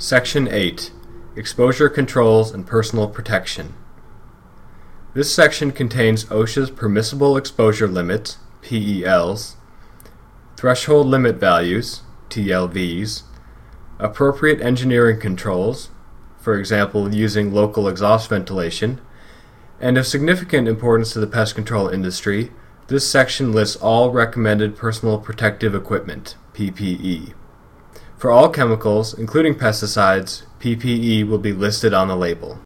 Section 8. Exposure Controls and Personal Protection. This section contains OSHA's permissible exposure limits, PELs, threshold limit values, TLVs, appropriate engineering controls, for example using local exhaust ventilation, and of significant importance to the pest control industry, this section lists all recommended personal protective equipment, PPE. For all chemicals, including pesticides, PPE will be listed on the label.